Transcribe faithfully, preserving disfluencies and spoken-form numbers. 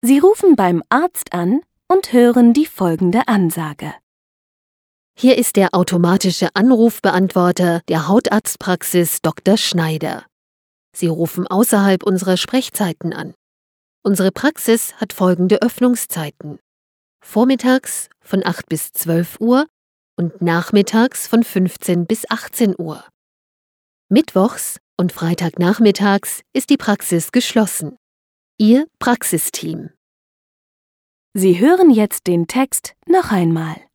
Sie rufen beim Arzt an und hören die folgende Ansage. Hier ist der automatische Anrufbeantworter der Hautarztpraxis Doktor Schneider. Sie rufen außerhalb unserer Sprechzeiten an. Unsere Praxis hat folgende Öffnungszeiten: Vormittags von acht bis zwölf Uhr und nachmittags von fünfzehn bis achtzehn Uhr. Mittwochs und Freitagnachmittags ist die Praxis geschlossen. Ihr Praxisteam. Sie hören jetzt den Text noch einmal.